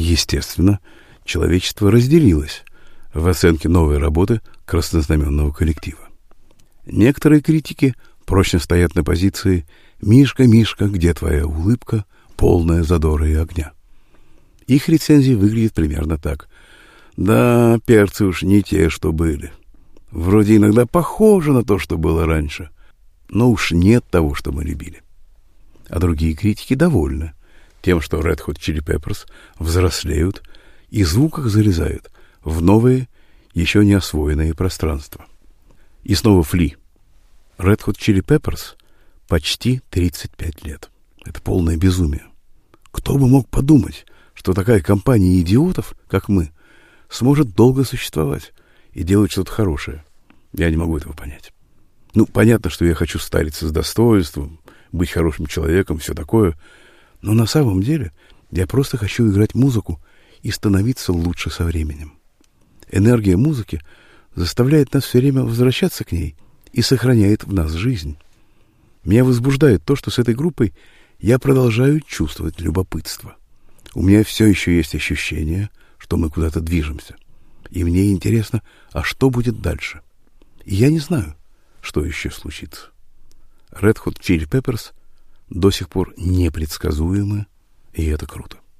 Естественно, человечество разделилось в оценке новой работы краснознаменного коллектива. Некоторые критики прочно стоят на позиции «Мишка, Мишка, где твоя улыбка, полная задора и огня?». Их рецензии выглядят примерно так. Да, перцы уж не те, что были. Вроде иногда похоже на то, что было раньше, но уж нет того, что мы любили. А другие критики довольны тем, что Red Hot Chili Peppers взрослеют и в звуках залезают в новые, еще не освоенные пространства. И снова Фли. Red Hot Chili Peppers почти 35 лет. Это полное безумие. Кто бы мог подумать, что такая компания идиотов, как мы, сможет долго существовать и делать что-то хорошее. Я не могу этого понять. Ну, понятно, что я хочу стариться с достоинством, быть хорошим человеком, все такое, но на самом деле я просто хочу играть музыку и становиться лучше со временем. Энергия музыки заставляет нас все время возвращаться к ней и сохраняет в нас жизнь. Меня возбуждает то, что с этой группой я продолжаю чувствовать любопытство. У меня все еще есть ощущение, что мы куда-то движемся. И мне интересно, а что будет дальше? И я не знаю, что еще случится. Red Hot Chili Peppers до сих пор непредсказуемы, и это круто.